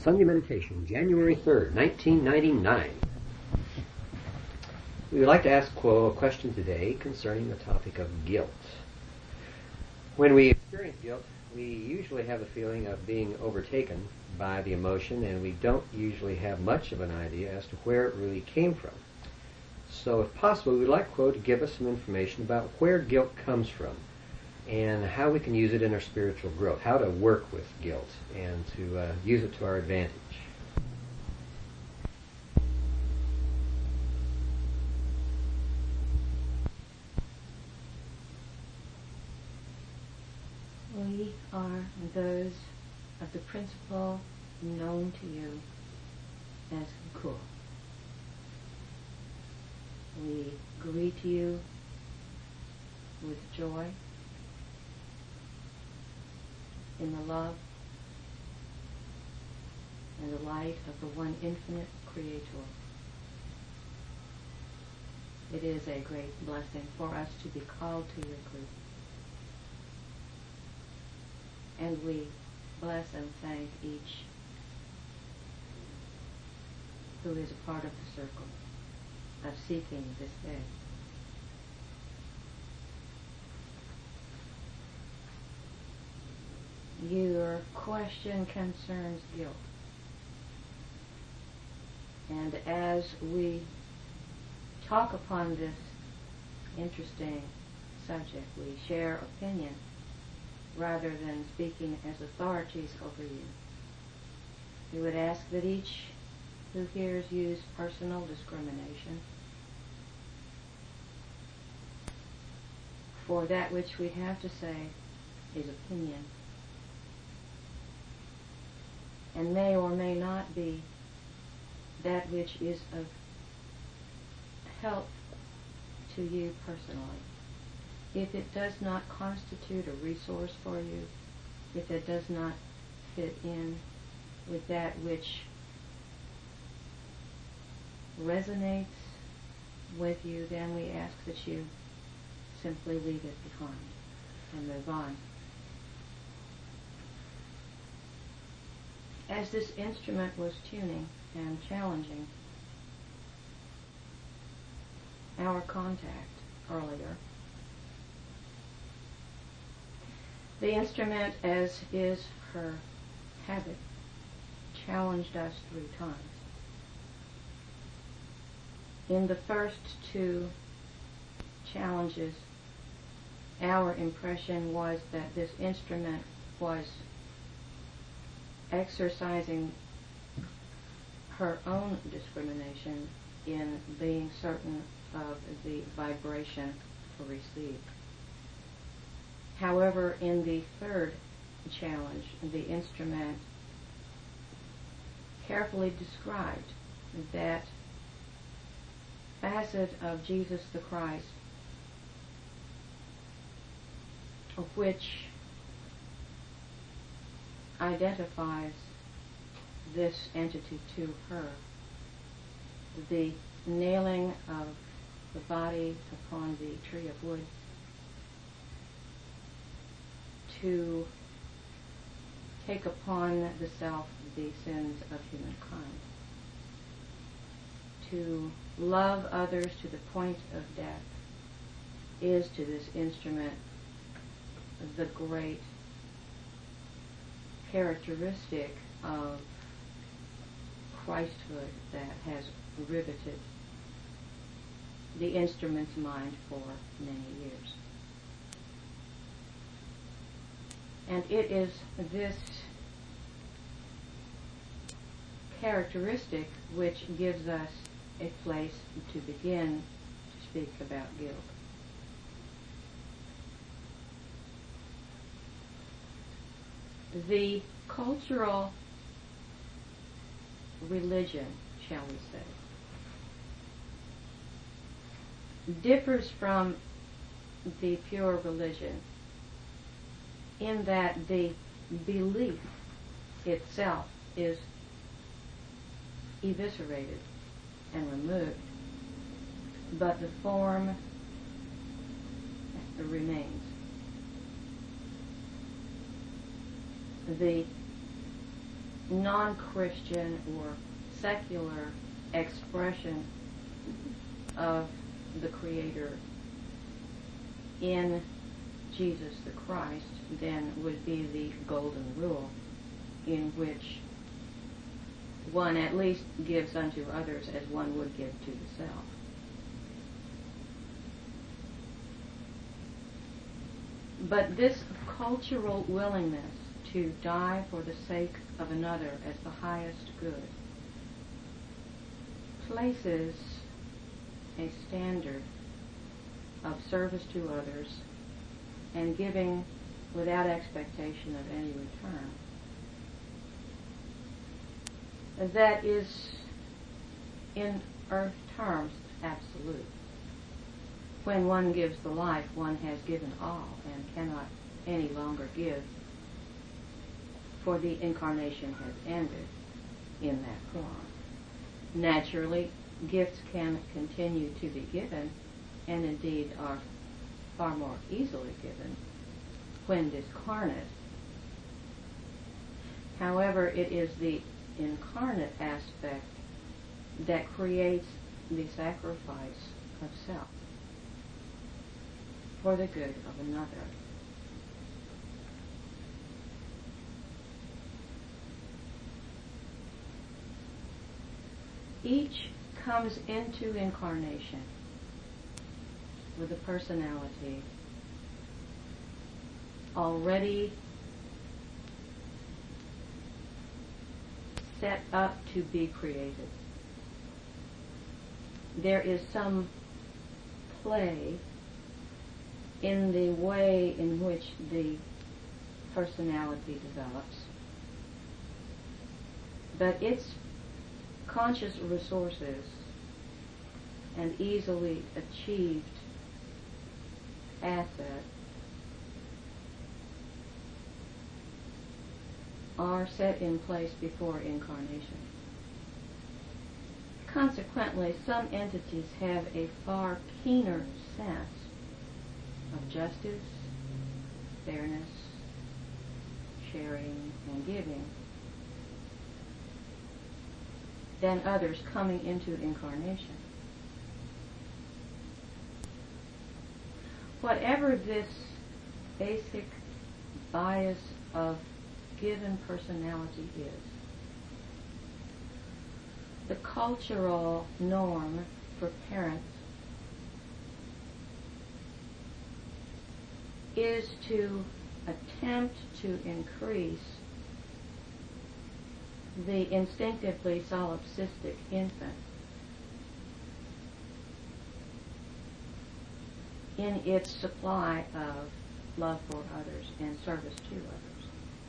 Sunday Meditation, January 3rd, 1999. We would like to ask a question today concerning the topic of guilt. When we experience guilt, we usually have the feeling of being overtaken by the emotion, and we don't usually have much of an idea as to where it really came from. So if possible, we would like to give us some information about where guilt comes from and how we can use it in our spiritual growth, how to work with guilt and to use it to our advantage. We are those of the principle known to you as Kul. We greet you with joy in the love and the light of the one infinite Creator. It is a great blessing for us to be called to your group. And we bless and thank each who is a part of the circle of seeking this day. Your question concerns guilt. And as we talk upon this interesting subject, we share opinion rather than speaking as authorities over you. We would ask that each who hears use personal discrimination for that which we have to say is opinion, and may or may not be that which is of help to you personally. If it does not constitute a resource for you, if it does not fit in with that which resonates with you, then we ask that you simply leave it behind and move on. As this instrument was tuning and challenging our contact earlier, the instrument, as is her habit, challenged us 3 times. In the first 2 challenges, our impression was that this instrument was exercising her own discrimination in being certain of the vibration received. However, in the 3rd challenge, the instrument carefully described that facet of Jesus the Christ which identifies this entity to her, the nailing of the body upon the tree of wood to take upon the self the sins of humankind, to love others to the point of death, is to this instrument the great characteristic of Christhood that has riveted the instrument's mind for many years. And it is this characteristic which gives us a place to begin to speak about guilt. The cultural religion, shall we say, differs from the pure religion in that the belief itself is eviscerated and removed, but the form remains. The non-Christian or secular expression of the Creator in Jesus the Christ then would be the golden rule, in which one at least gives unto others as one would give to the self. But this cultural willingness to die for the sake of another as the highest good places a standard of service to others and giving without expectation of any return that is, in earth terms, absolute. When one gives the life, one has given all and cannot any longer give, for the incarnation has ended in that form. Naturally, gifts can continue to be given, and indeed are far more easily given when discarnate. However, it is the incarnate aspect that creates the sacrifice of self for the good of another. Each comes into incarnation with a personality already set up to be created. There is some play in the way in which the personality develops, but its conscious resources and easily achieved asset are set in place before incarnation. Consequently, some entities have a far keener sense of justice, fairness, sharing, and giving than others coming into incarnation. Whatever this basic bias of given personality is, the cultural norm for parents is to attempt to increase the instinctively solipsistic infant in its supply of love for others and service to others.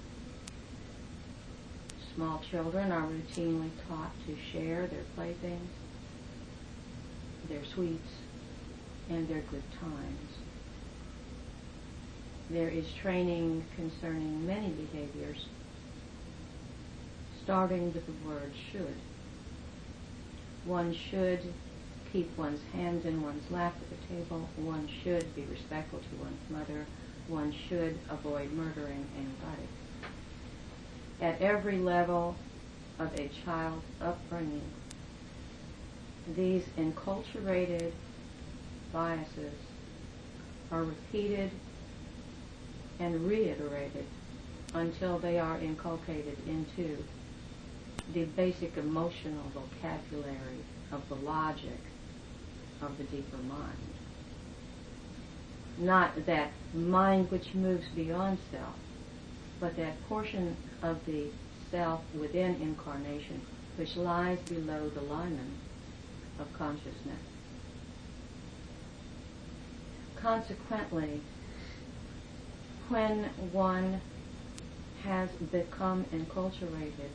Small children are routinely taught to share their playthings, their sweets, and their good times. There is training concerning many behaviors, starting with the word should. One should keep one's hands in one's lap at the table. One should be respectful to one's mother. One should avoid murdering anybody. At every level of a child's upbringing, these enculturated biases are repeated and reiterated until they are inculcated into the basic emotional vocabulary of the logic of the deeper mind. Not that mind which moves beyond self, but that portion of the self within incarnation which lies below the lining of consciousness. Consequently, when one has become enculturated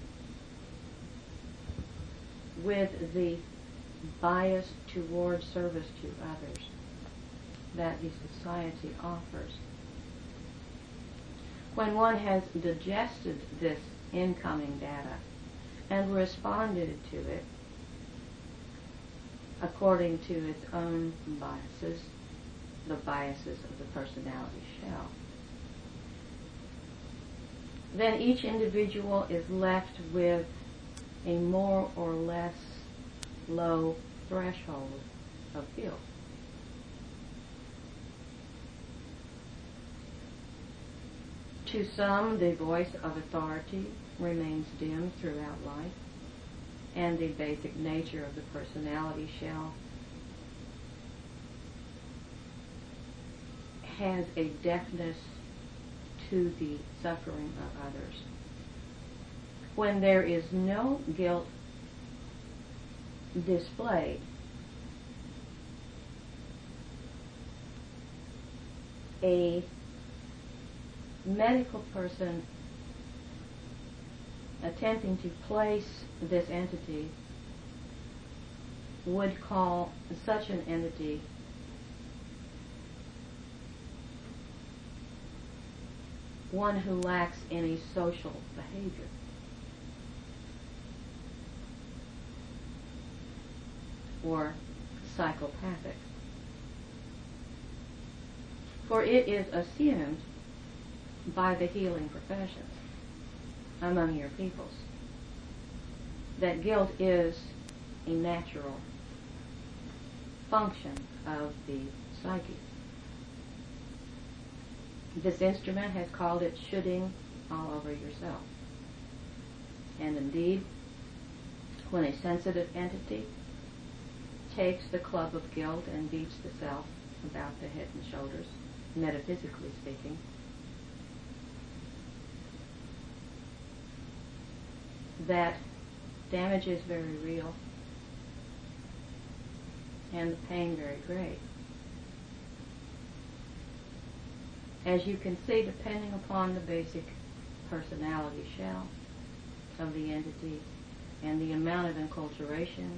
with the bias toward service to others that the society offers, when one has digested this incoming data and responded to it according to its own biases, the biases of the personality shell, then each individual is left with a more or less low threshold of guilt. To some, the voice of authority remains dim throughout life, and the basic nature of the personality shell has a deafness to the suffering of others. When there is no guilt displayed, a medical person attempting to place this entity would call such an entity one who lacks any social behavior. Or psychopathic. For it is assumed by the healing professions among your peoples that guilt is a natural function of the psyche. This instrument has called it shoulding all over yourself. And indeed, when a sensitive entity takes the club of guilt and beats the self about the head and shoulders, metaphysically speaking, that damage is very real and the pain very great. As you can see, depending upon the basic personality shell of the entity and the amount of enculturation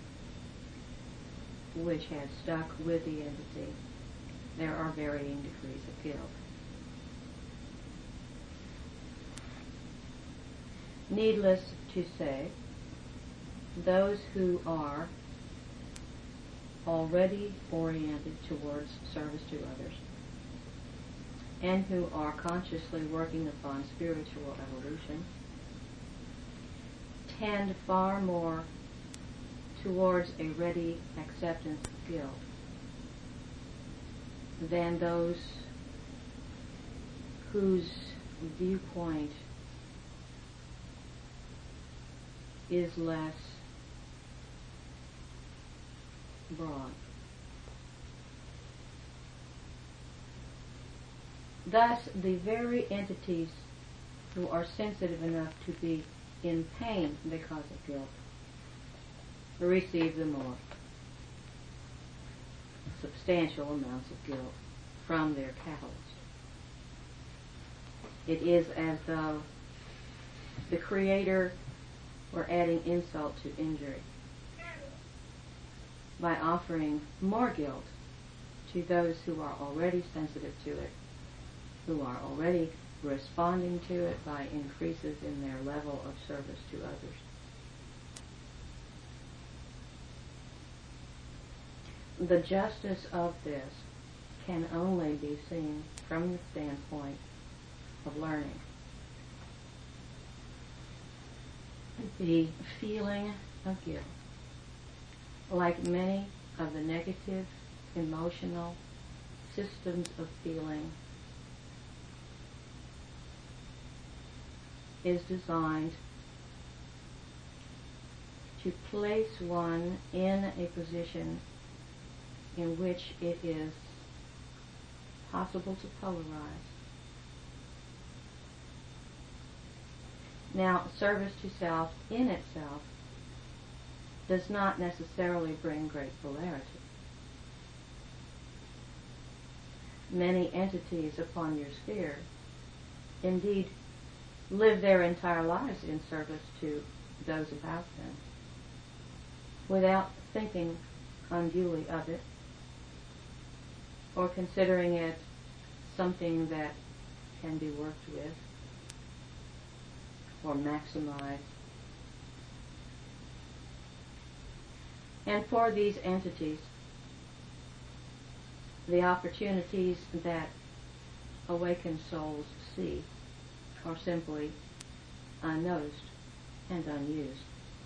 which has stuck with the entity, there are varying degrees of guilt. Needless to say, those who are already oriented towards service to others and who are consciously working upon spiritual evolution tend far more towards a ready acceptance of guilt than those whose viewpoint is less broad. Thus, the very entities who are sensitive enough to be in pain because of guilt receive the more substantial amounts of guilt from their catalyst. It is as though the Creator were adding insult to injury by offering more guilt to those who are already sensitive to it, who are already responding to it by increases in their level of service to others. The justice of this can only be seen from the standpoint of learning. The feeling of guilt, like many of the negative emotional systems of feeling, is designed to place one in a position in which it is possible to polarize. Now, service to self in itself does not necessarily bring great polarity. Many entities upon your sphere indeed live their entire lives in service to those about them without thinking unduly of it or considering it something that can be worked with or maximized. And for these entities, the opportunities that awakened souls see are simply unnoticed and unused.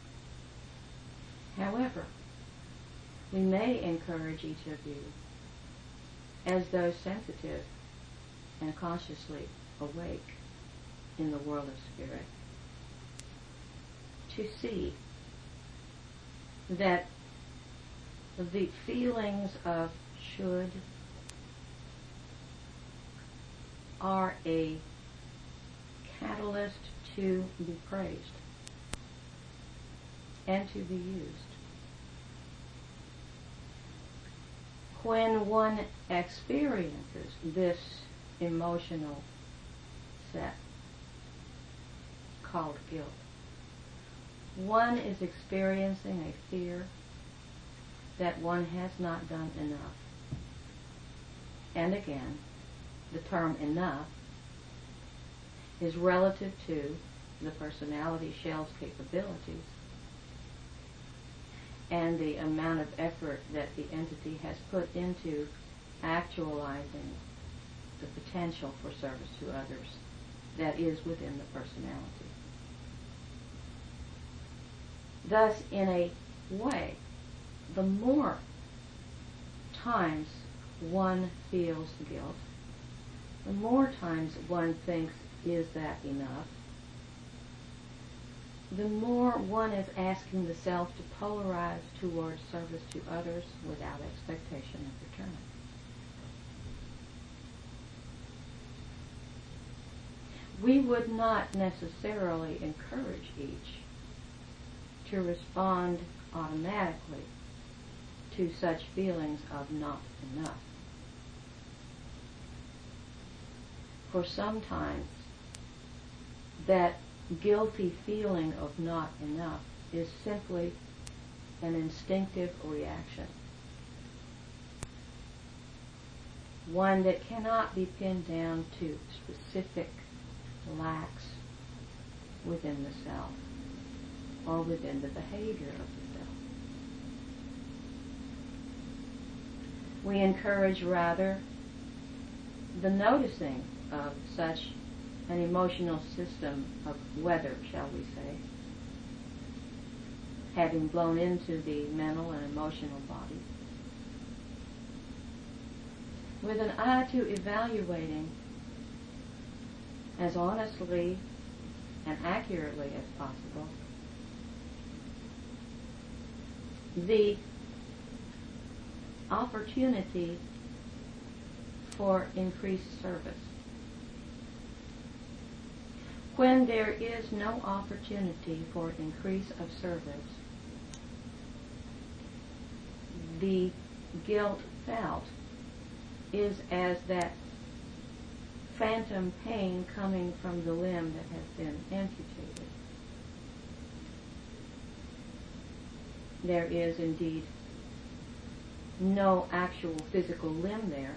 However, we may encourage each of you, as those sensitive and consciously awake in the world of spirit, to see that the feelings of should are a catalyst to be praised and to be used. When one experiences this emotional set called guilt, one is experiencing a fear that one has not done enough. And again, the term enough is relative to the personality shell's capabilities and the amount of effort that the entity has put into actualizing the potential for service to others that is within the personality. Thus, in a way, the more times one feels guilt, the more times one thinks, is that enough? The more one is asking the self to polarize towards service to others without expectation of return. We would not necessarily encourage each to respond automatically to such feelings of not enough. For sometimes that guilty feeling of not enough is simply an instinctive reaction, one that cannot be pinned down to specific lacks within the self or within the behavior of the self. We encourage rather the noticing of such an emotional system of weather, shall we say, having blown into the mental and emotional body, with an eye to evaluating as honestly and accurately as possible the opportunity for increased service. When there is no opportunity for increase of service, the guilt felt is as that phantom pain coming from the limb that has been amputated. There is indeed no actual physical limb there,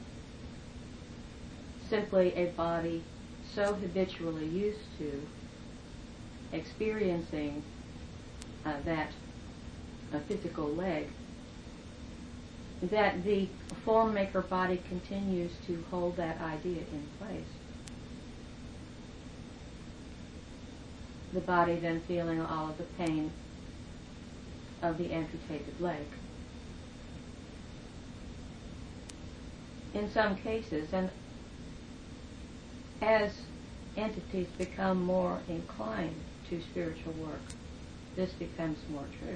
simply a body so habitually used to experiencing that physical leg that the form maker body continues to hold that idea in place. The body then feeling all of the pain of the amputated leg. In some cases, and as entities become more inclined to spiritual work, this becomes more true.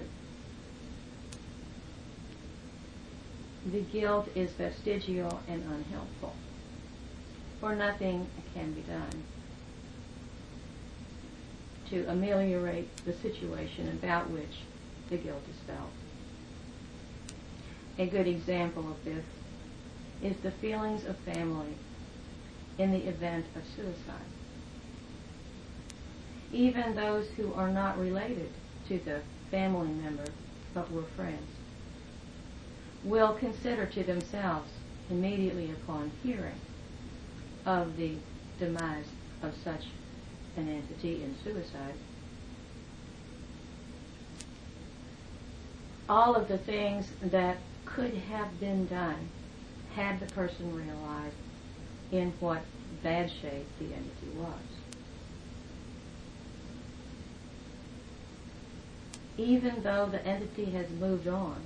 The guilt is vestigial and unhelpful, for nothing can be done to ameliorate the situation about which the guilt is felt. A good example of this is the feelings of family in the event of suicide. Even those who are not related to the family member but were friends will consider to themselves immediately upon hearing of the demise of such an entity in suicide, all of the things that could have been done had the person realized in what bad shape the entity was. even though the entity has moved on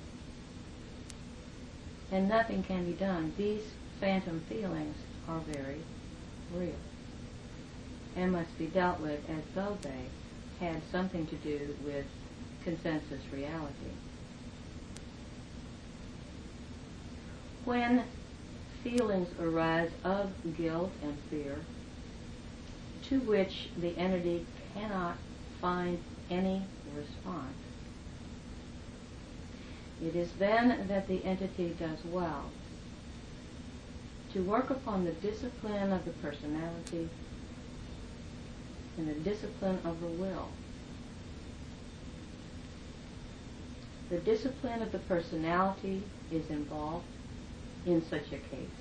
and nothing can be done, these phantom feelings are very real and must be dealt with as though they had something to do with consensus reality. When feelings arise of guilt and fear to which the entity cannot find any response, it is then that the entity does well to work upon the discipline of the personality and the discipline of the will. The discipline of the personality is involved in such a case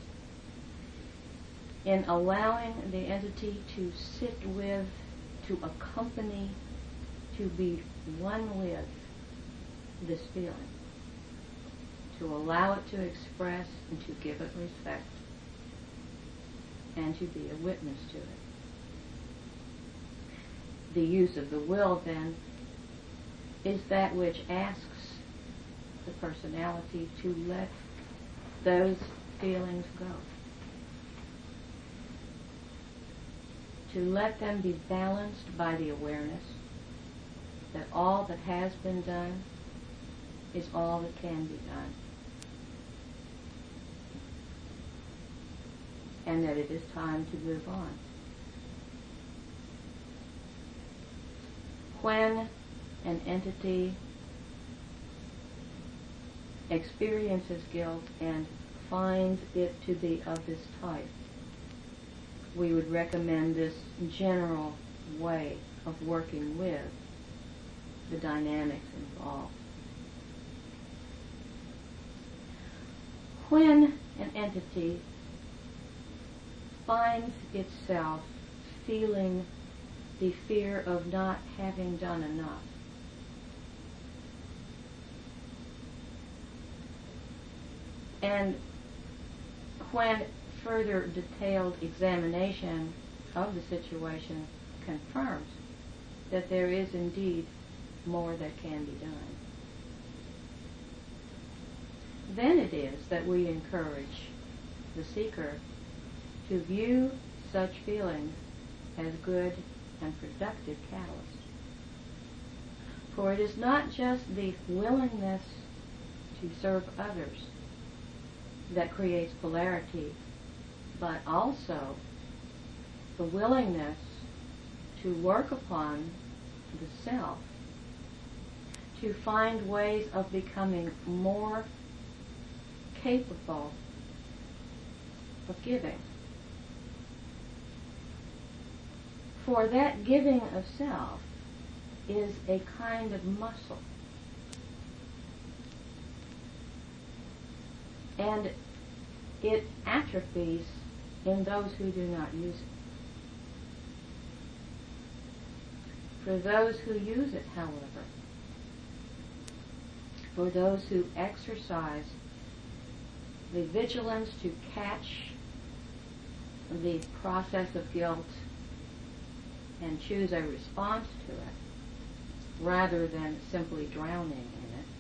in allowing the entity to sit with, to accompany, to be one with this feeling, to allow it to express and to give it respect, and to be a witness to it. The use of the will, then, is that which asks the personality to let those feelings go, to let them be balanced by the awareness that all that has been done is all that can be done, and that it is time to move on. When an entity experiences guilt and finds it to be of this type, we would recommend this general way of working with the dynamics involved. When an entity finds itself feeling the fear of not having done enough, and when further detailed examination of the situation confirms that there is indeed more that can be done, then it is that we encourage the seeker to view such feelings as good and productive catalysts. For it is not just the willingness to serve others that creates polarity, but also the willingness to work upon the self, to find ways of becoming more capable of giving. For that giving of self is a kind of muscle. And it atrophies in those who do not use it. For those who use it, however, for those who exercise the vigilance to catch the process of guilt and choose a response to it, rather than simply drowning in it,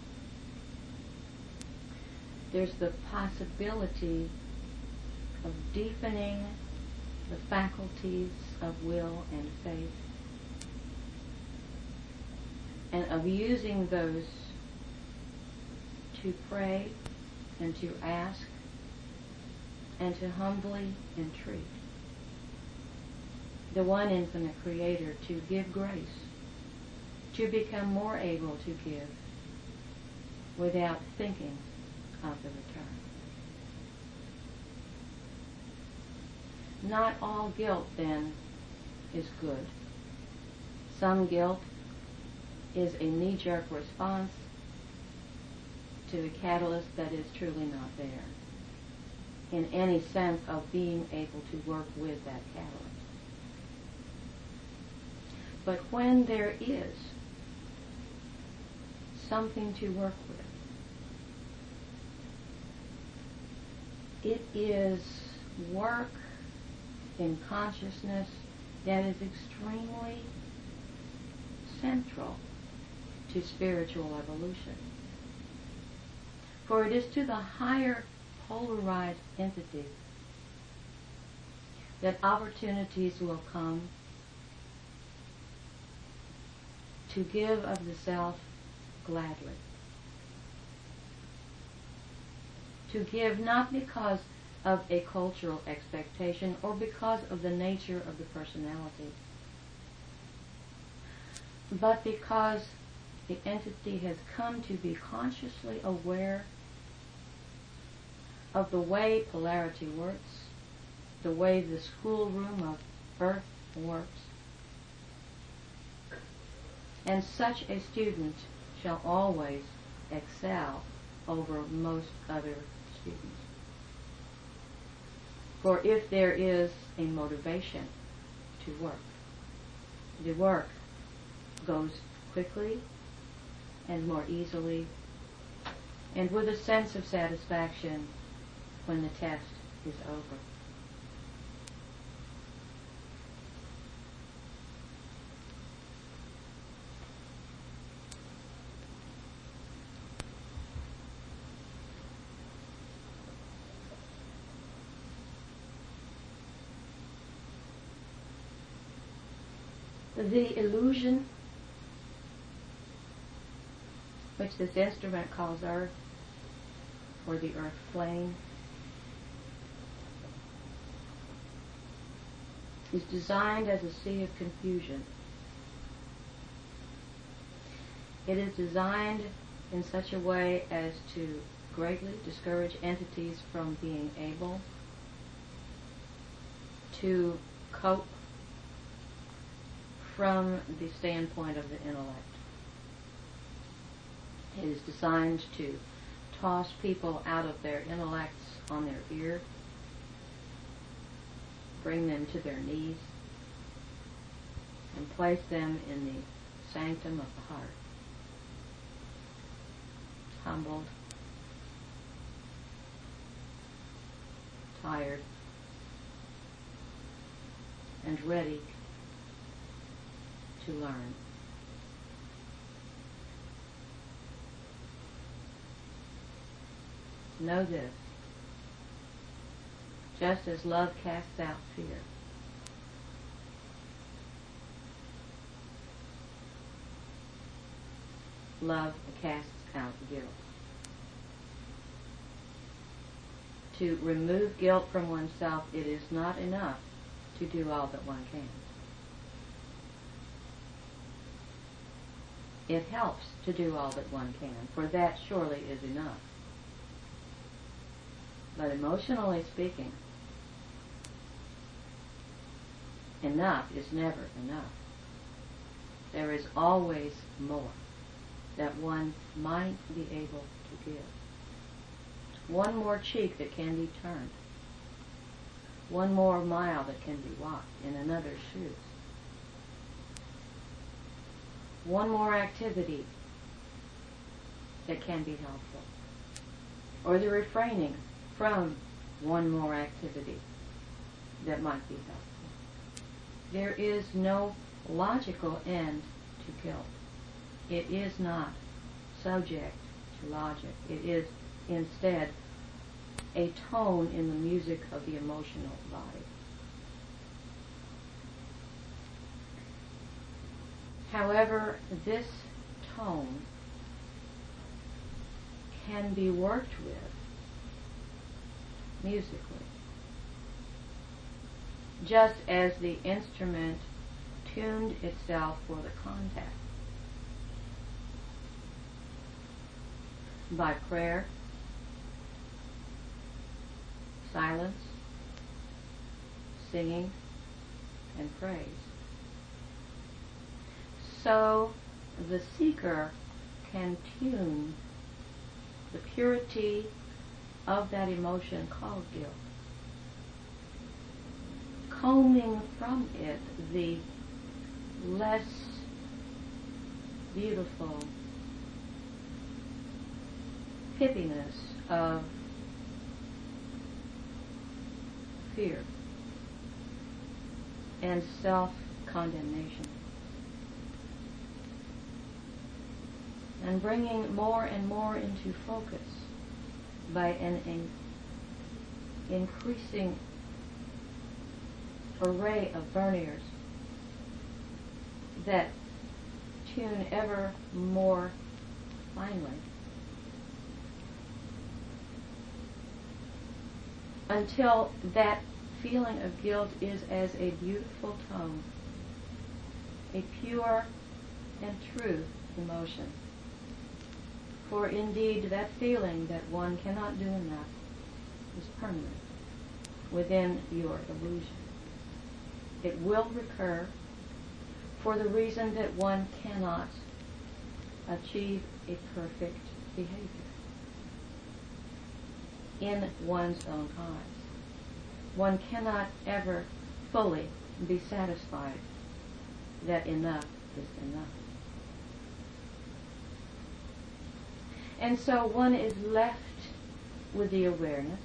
there's the possibility of deepening the faculties of will and faith, and of using those to pray and to ask and to humbly entreat the one infinite Creator to give grace, to become more able to give without thinking of the return. Not all guilt, then, is good. Some guilt is a knee-jerk response to a catalyst that is truly not there, in any sense of being able to work with that catalyst. But when there is something to work with, it is work in consciousness that is extremely central to spiritual evolution. For it is to the higher polarized entity that opportunities will come to give of the self gladly. To give not because of a cultural expectation or because of the nature of the personality, but because the entity has come to be consciously aware of the way polarity works, the way the schoolroom of earth works. And such a student shall always excel over most other students. For if there is a motivation to work, the work goes quickly and more easily and with a sense of satisfaction when the test is over. The illusion which this instrument calls earth, or the earth plane, is designed as a sea of confusion. It is designed in such a way as to greatly discourage entities from being able to cope from the standpoint of the intellect. It is designed to toss people out of their intellects on their ear, bring them to their knees, and place them in the sanctum of the heart, humbled, tired, and ready to learn. Know this: just as love casts out fear, love casts out guilt. To remove guilt from oneself, it is not enough to do all that one can. It helps to do all that one can, for that surely is enough. But emotionally speaking, enough is never enough. There is always more that one might be able to give. One more cheek that can be turned. One more mile that can be walked in another's shoes. One more activity that can be helpful. Or the refraining from one more activity that might be helpful. There is no logical end to guilt. It is not subject to logic. It is instead a tone in the music of the emotional body. However, this tone can be worked with musically, just as the instrument tuned itself for the contact. By prayer, silence, singing, and praise. So the seeker can tune the purity of that emotion called guilt, combing from it the less beautiful hippiness of fear and self-condemnation. and bringing more and more into focus by an increasing array of verniers that tune ever more finely until that feeling of guilt is as a beautiful tone, a pure and true emotion. For indeed, that feeling that one cannot do enough is permanent within your illusion. It will recur for the reason that one cannot achieve a perfect behavior in one's own eyes. One cannot ever fully be satisfied that enough is enough. And so one is left with the awareness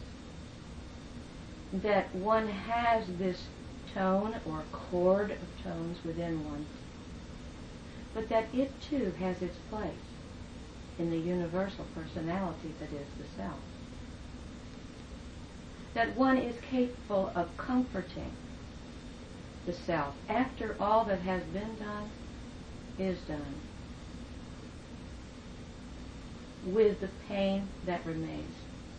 that one has this tone or chord of tones within one, but that it too has its place in the universal personality that is the self. That one is capable of comforting the self after all that has been done is done, with the pain that remains.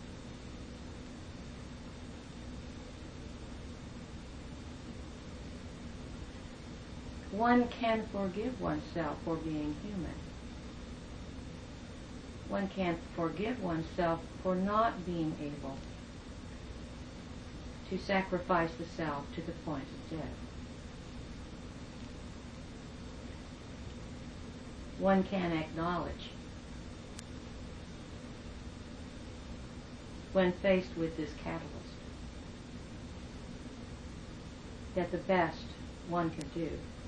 One can forgive oneself for being human. One can forgive oneself for not being able to sacrifice the self to the point of death. One can acknowledge, when faced with this catalyst, that the best one can do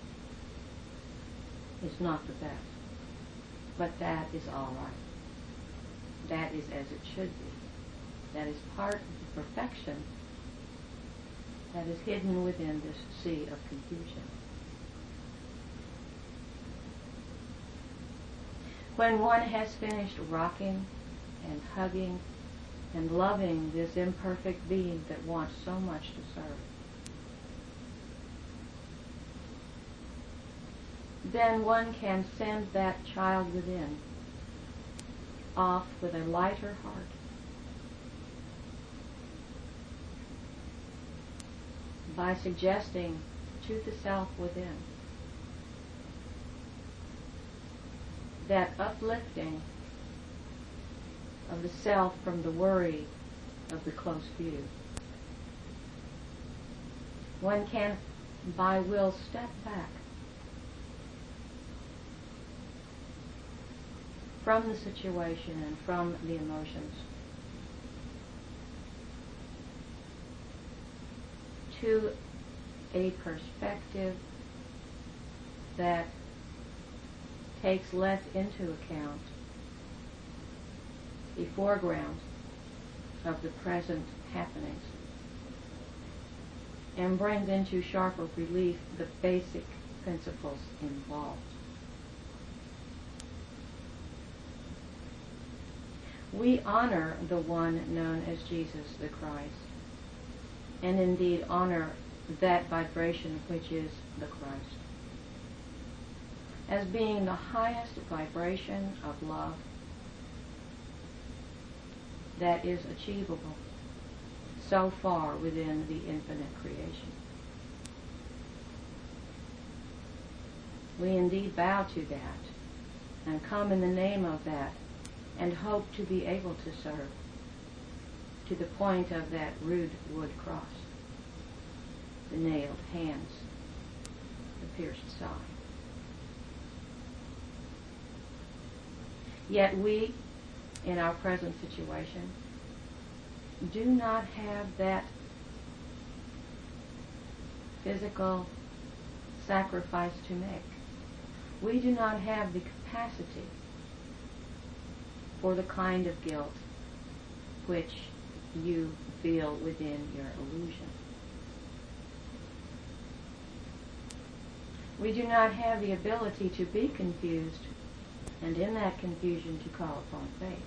is not the best, but that is all right. That is as it should be. That is part of the perfection that is hidden within this sea of confusion. When one has finished rocking and hugging and loving this imperfect being that wants so much to serve, then one can send that child within off with a lighter heart, by suggesting to the self within that uplifting of the self from the worry of the close view. One can, by will, step back from the situation and from the emotions to a perspective that takes less into account the foreground of the present happenings and brings into sharper relief the basic principles involved. We honor the one known as Jesus the Christ, and indeed honor that vibration which is the Christ, as being the highest vibration of love that is achievable so far within the infinite creation. We indeed bow to that and come in the name of that and hope to be able to serve to the point of that rude wood cross, the nailed hands, the pierced side. Yet we, in our present situation, do not have that physical sacrifice to make. We do not have the capacity for the kind of guilt which you feel within your illusion. We do not have the ability to be confused and in that confusion to call upon faith.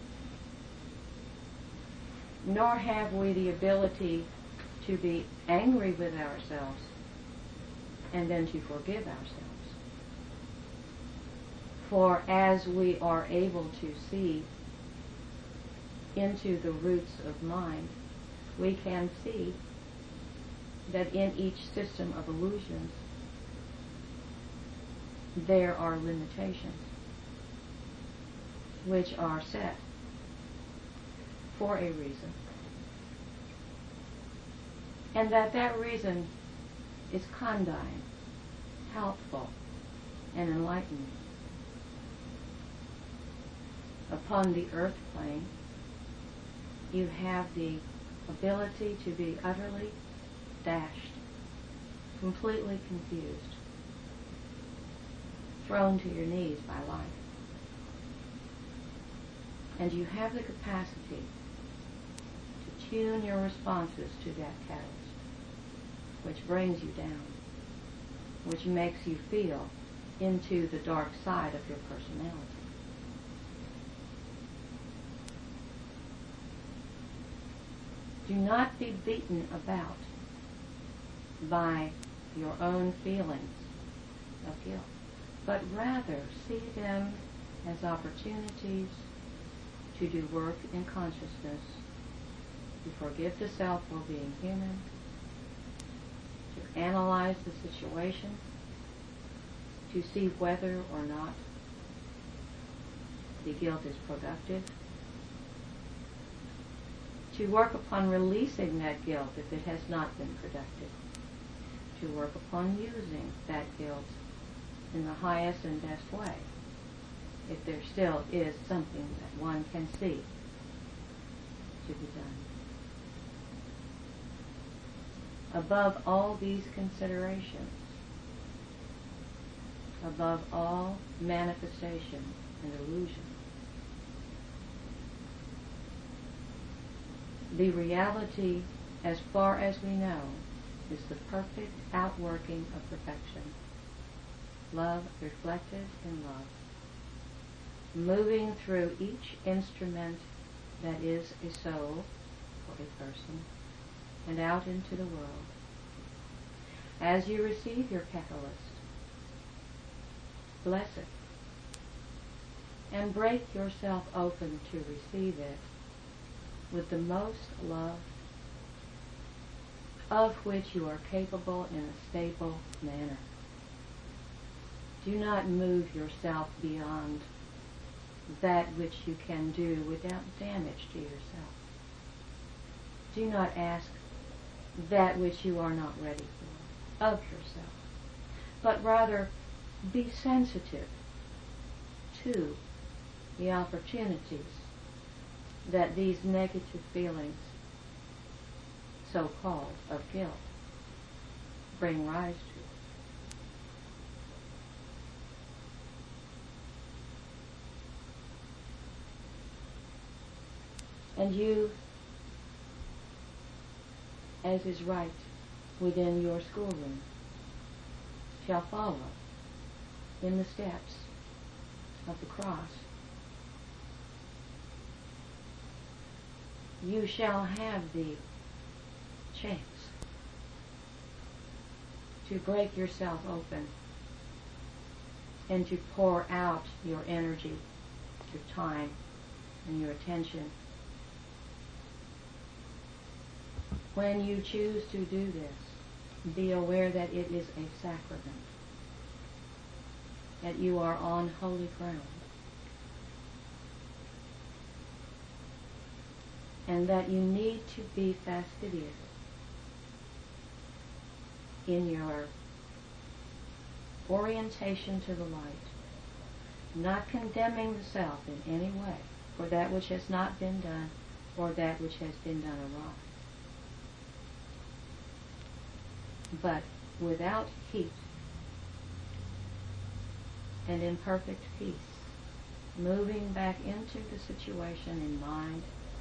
Nor have we the ability to be angry with ourselves and then to forgive ourselves. For as we are able to see into the roots of mind, we can see that in each system of illusions there are limitations which are set for a reason, and that reason is condign, helpful, and enlightening. Upon the earth plane, you have the ability to be utterly dashed, completely confused, thrown to your knees by life. And you have the capacity to tune your responses to that catalyst, which brings you down, which makes you feel into the dark side of your personality. Do not be beaten about by your own feelings of guilt, but rather see them as opportunities to do work in consciousness, to forgive the self for being human, to analyze the situation, to see whether or not the guilt is productive, to work upon releasing that guilt if it has not been productive, to work upon using that guilt in the highest and best way, if there still is something that one can see to be done. Above all these considerations, above all manifestation and illusion, the reality, as far as we know, is the perfect outworking of perfection. Love reflected in love, moving through each instrument that is a soul or a person, and out into the world. As you receive your catalyst, bless it, and break yourself open to receive it with the most love of which you are capable in a stable manner. Do not move yourself beyond that which you can do without damage to yourself. Do not ask that which you are not ready for of yourself, but rather be sensitive to the opportunities that these negative feelings, so-called, of guilt, bring rise to. And you, as is right within your schoolroom, shall follow in the steps of the cross. You shall have the chance to break yourself open and to pour out your energy, your time, and your attention. When you choose to do this, be aware that it is a sacrament, that you are on holy ground, and that you need to be fastidious in your orientation to the light, not condemning the self in any way for that which has not been done or that which has been done awry, but without heat and in perfect peace, moving back into the situation in mind,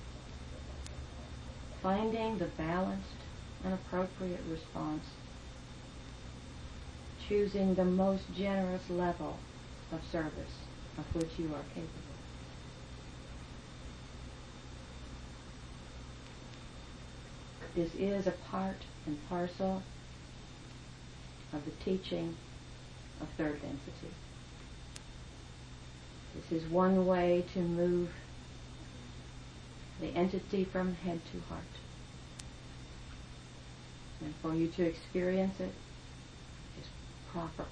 finding the balanced and appropriate response, choosing the most generous level of service of which you are capable. This is a part and parcel of the teaching of third density. This is one way to move the entity from head to heart. And for you to experience it is proper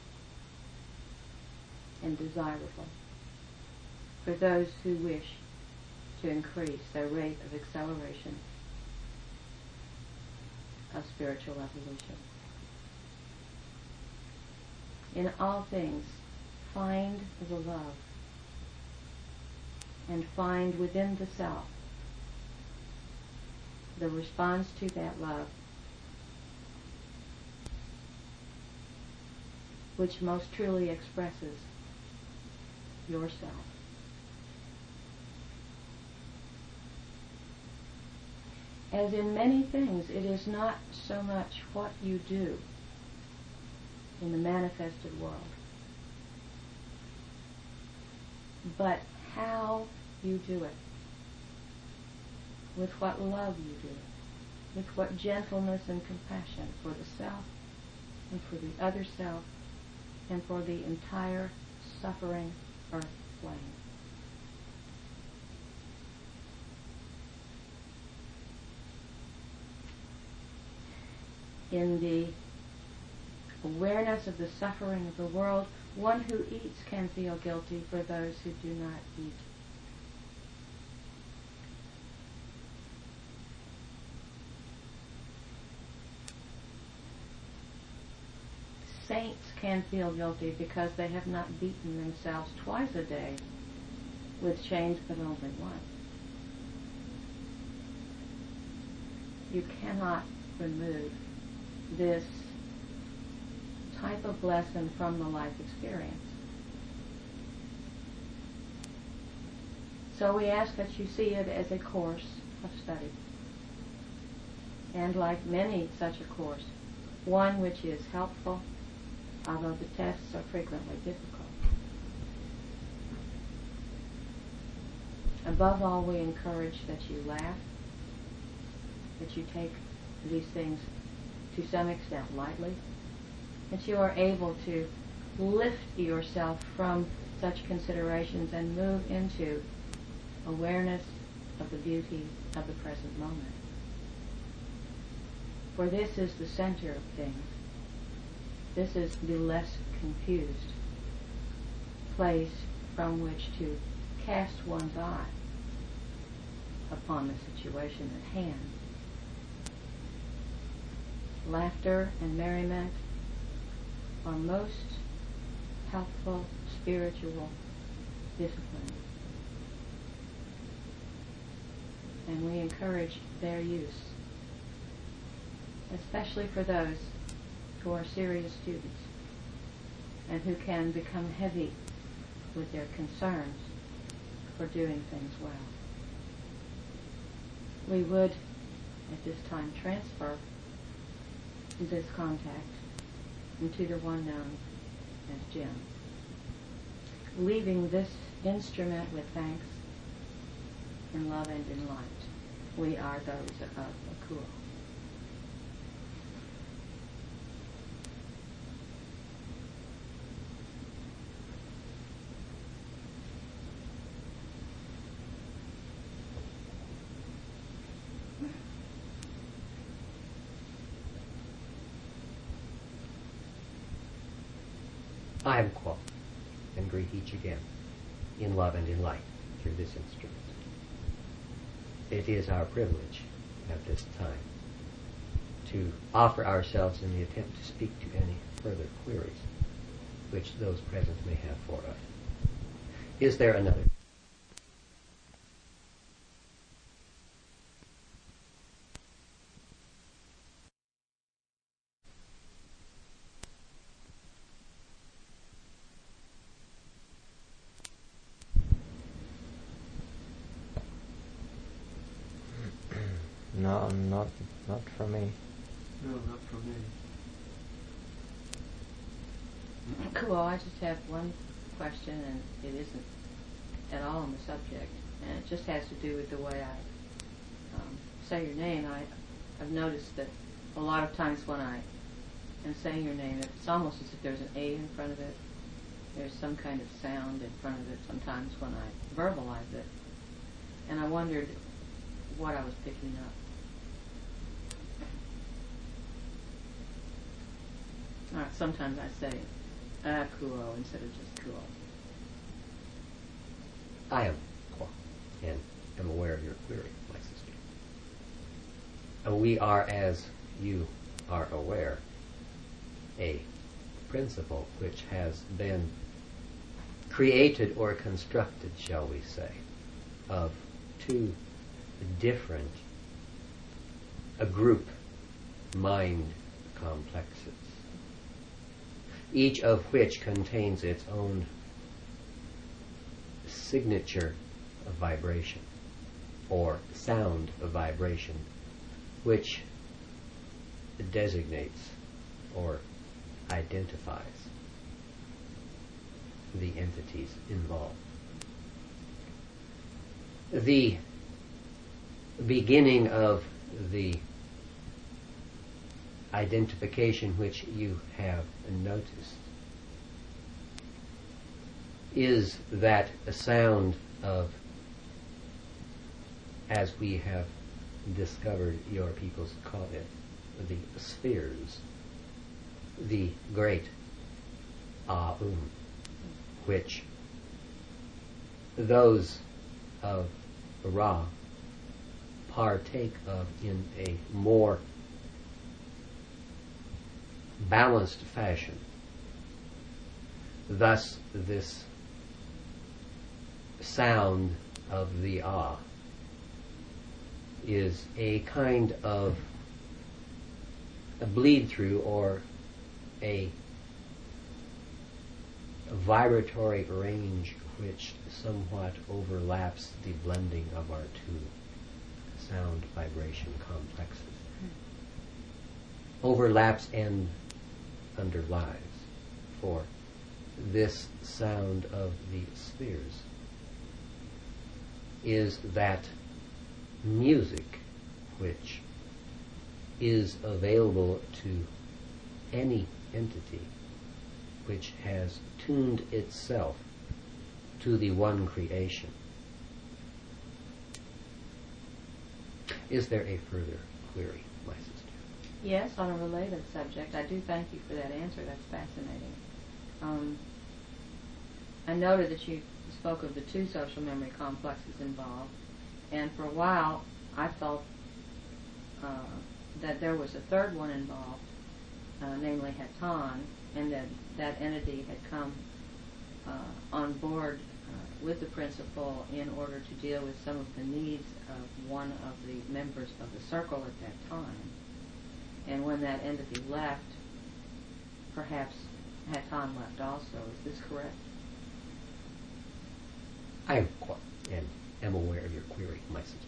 and desirable for those who wish to increase their rate of acceleration of spiritual evolution. In all things, find the love, and find within the self the response to that love which most truly expresses yourself. As in many things, it is not so much what you do in the manifested world, but how you do it, with what love you do it, with what gentleness and compassion for the self and for the other self and for the entire suffering earth plane. In the awareness of the suffering of the world, one who eats can feel guilty for those who do not eat. Saints can feel guilty because they have not beaten themselves twice a day with chains but only once. You cannot remove this type of lesson from the life experience. So we ask that you see it as a course of study. And like many such a course, one which is helpful, although the tests are frequently difficult. Above all, we encourage that you laugh, that you take these things to some extent lightly, that you are able to lift yourself from such considerations and move into awareness of the beauty of the present moment. For this is the center of things. This is the less confused place from which to cast one's eye upon the situation at hand. Laughter and merriment are most helpful spiritual disciplines, and we encourage their use, especially for those who are serious students and who can become heavy with their concerns for doing things well. We would at this time transfer this contact into the one known as Jim, leaving this instrument with thanks in love and in light. We are those of Akuo. I am Kuo, and greet each again in love and in light through this instrument. It is our privilege at this time to offer ourselves in the attempt to speak to any further queries which those present may have for us. Is there another? No, not for me. No, not for me. Cool. I just have one question, and it isn't at all on the subject, and it just has to do with the way I say your name. I've noticed that a lot of times when I am saying your name, it's almost as if there's an A in front of it. There's some kind of sound in front of it sometimes when I verbalize it. And I wondered what I was picking up. Sometimes I say kuo instead of just kuo. I am Kwa, and am aware of your query, my sister. We are, as you are aware, a principle which has been created or constructed, shall we say, of two different group mind complexes, each of which contains its own signature of vibration or sound of vibration, which designates or identifies the entities involved. The beginning of the identification which you have noticed is that a sound of, as we have discovered your peoples call it, the spheres, the great Aum, which those of Ra partake of in a more balanced fashion. Thus, this sound of the is a kind of a bleed through or a vibratory range which somewhat overlaps the blending of our two sound vibration complexes. Overlaps and underlies, for this sound of the spheres is that music which is available to any entity which has tuned itself to the one creation. Is there a further query, my sister? Yes, on a related subject. I do thank you for that answer. That's fascinating. I noted that you spoke of the two social memory complexes involved, and for a while I felt that there was a third one involved, namely Hatan, and that entity had come on board with the principal in order to deal with some of the needs of one of the members of the circle at that time. And when that entity left, perhaps Hatan left also. Is this correct? I am quite and am aware of your query, my sister.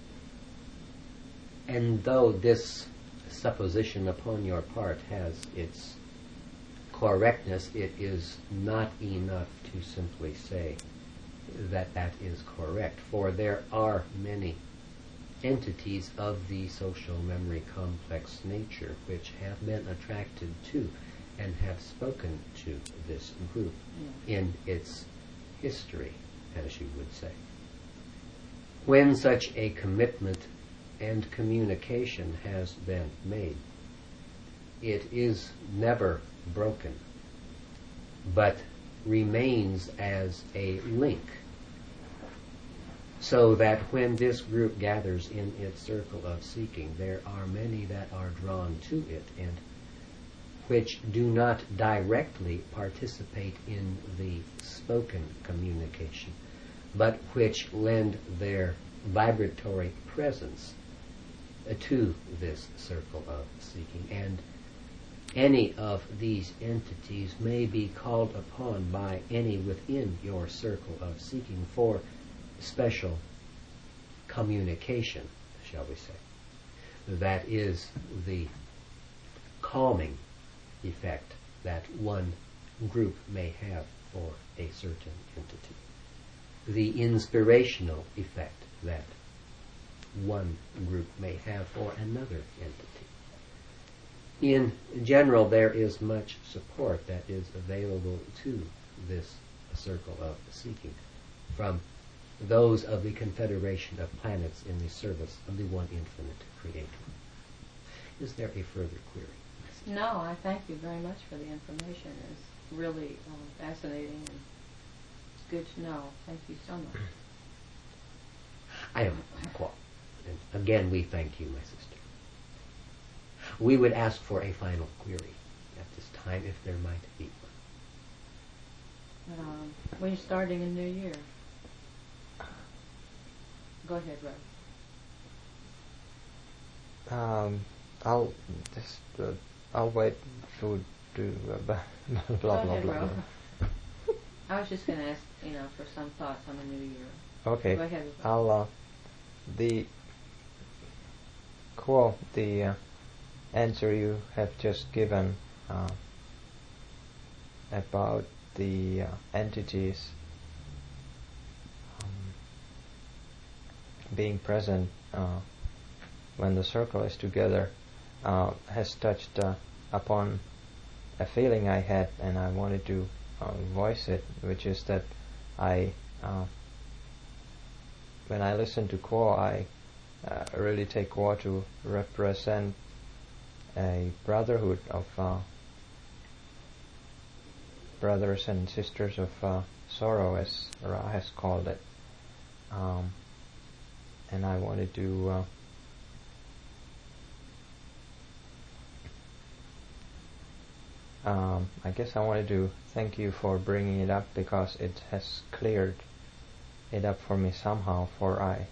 And though this supposition upon your part has its correctness, it is not enough to simply say that that is correct, for there are many entities of the social memory complex nature which have been attracted to and have spoken to this group in its history, as you would say. When such a commitment and communication has been made, it is never broken, but remains as a link, so that when this group gathers in its circle of seeking, there are many that are drawn to it and which do not directly participate in the spoken communication, but which lend their vibratory presence to this circle of seeking. And any of these entities may be called upon by any within your circle of seeking for special communication, shall we say. That is the calming effect that one group may have for a certain entity. The inspirational effect that one group may have for another entity. In general, there is much support that is available to this circle of seeking from those of the Confederation of Planets in the service of the One Infinite Creator. Is there a further query? No, I thank you very much for the information. It's really fascinating and it's good to know. Thank you so much. I am Paul. And again, we thank you, my sister. We would ask for a final query at this time, if there might be one. When you're starting a new year. Go ahead, Rob. I'll wait to do blah blah blah Go ahead, blah. Rob. I was just going to ask, for some thoughts on the new year. Okay. Go ahead. I'll the answer you have just given about the entities being present when the circle is together has touched upon a feeling I had, and I wanted to voice it, which is that when I listen to Kuo, I really take Kuo to represent a brotherhood of brothers and sisters of sorrow, as Ra has called it. And I wanted to I guess I wanted to thank you for bringing it up, because it has cleared it up for me somehow, for I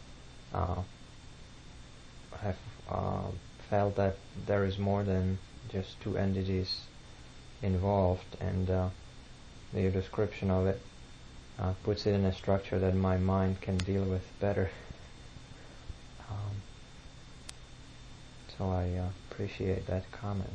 have felt that there is more than just two entities involved, and the description of it puts it in a structure that my mind can deal with better. So I appreciate that comment.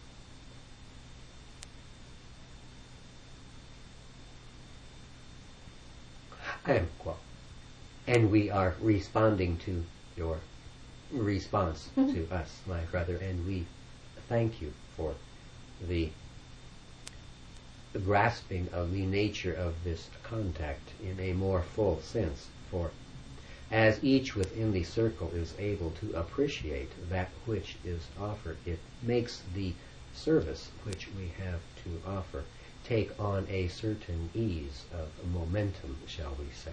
I am Kuo. And we are responding to your response to us, my brother, and we thank you for the grasping of the nature of this contact in a more full sense, for as each within the circle is able to appreciate that which is offered, it makes the service which we have to offer take on a certain ease of momentum, shall we say.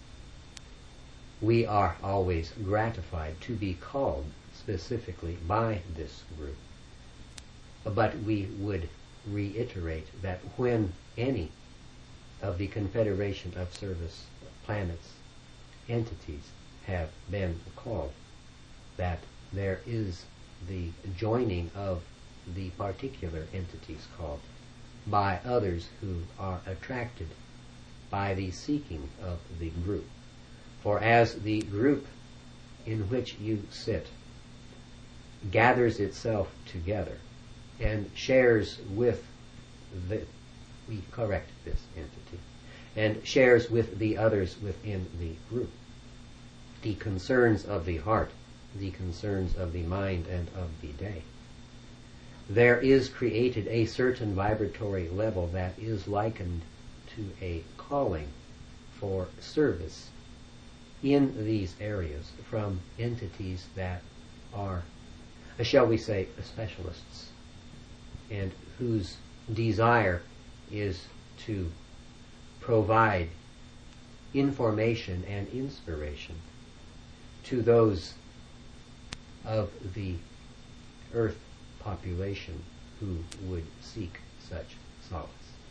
We are always gratified to be called specifically by this group, but we would reiterate that when any of the Confederation of Service Planets entities have been called, that there is the joining of the particular entities called by others who are attracted by the seeking of the group. For as the group in which you sit gathers itself together and shares with we correct this entity, and shares with the others within the group the concerns of the heart, the concerns of the mind and of the day, there is created a certain vibratory level that is likened to a calling for service in these areas from entities that are, shall we say, specialists, and whose desire is to provide information and inspiration to those of the earth population who would seek such solace.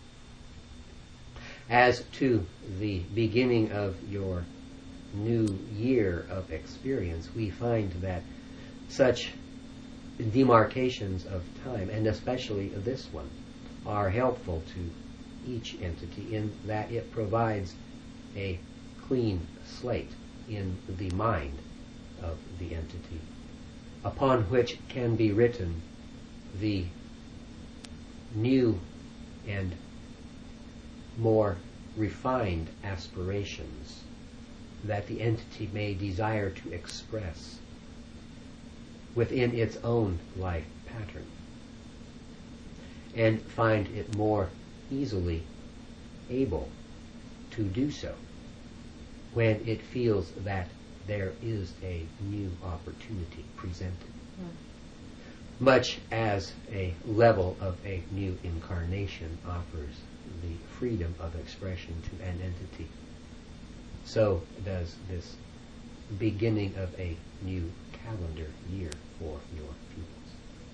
As to the beginning of your new year of experience, we find that such demarcations of time, and especially this one, are helpful to each entity in that it provides a clean slate in the mind of the entity, upon which can be written the new and more refined aspirations that the entity may desire to express within its own life pattern, and find it more easily able to do so when it feels that there is a new opportunity presented. Much as a level of a new incarnation offers the freedom of expression to an entity, so does this beginning of a new calendar year for your pupils.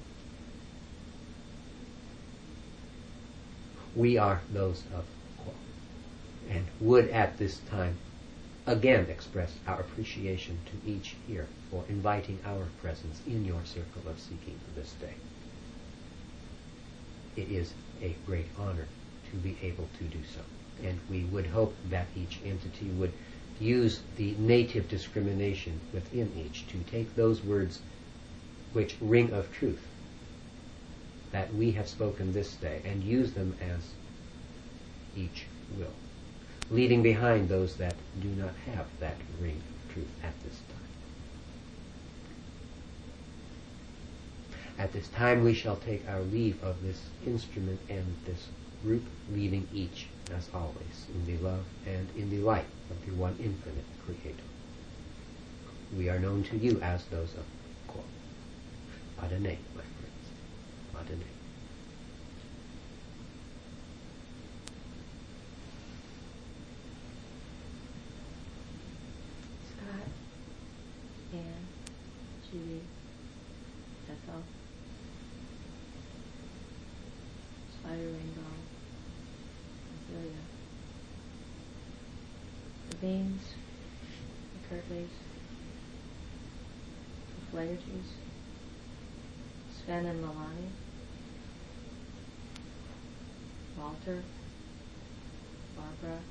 We are those of Qua, and would at this time again express our appreciation to each here for inviting our presence in your circle of seeking this day. It is a great honor to be able to do so, and we would hope that each entity would use the native discrimination within each to take those words which ring of truth that we have spoken this day and use them as each will, leaving behind those that do not have that ring of truth at this time. At this time we shall take our leave of this instrument and this group, leaving each, as always, in the love and in the light of the one infinite Creator. We are known to you as those of Qua. Padane, my friends. Padane. Scott, Anne, Judy, Ethel, Spider Rainbow, Ophelia, the Beans, the Kirtleys, the Flahertys, Sven and Milani, Walter, Barbara,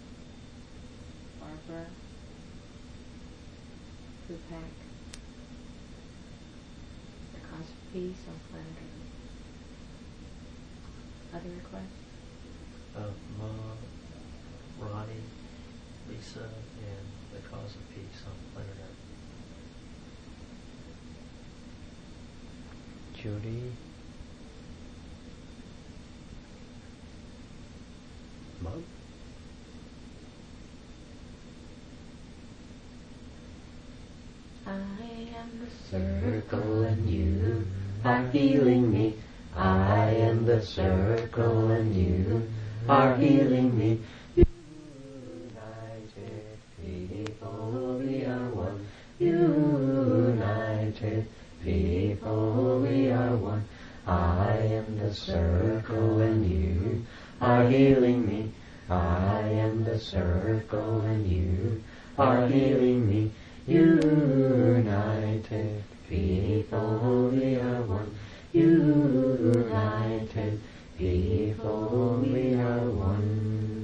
Pupak, the Cause of Peace on planet Earth. Other requests? Mom, Ronnie, Lisa, and the Cause of Peace on planet Earth. Judy, Mom? I am the Circle and you are healing me. I am the circle and you are healing me. United people, we are one. United people, we are one. I am the circle and you are healing me. I am the circle and you are healing me. United people, we are one. United people, we are one.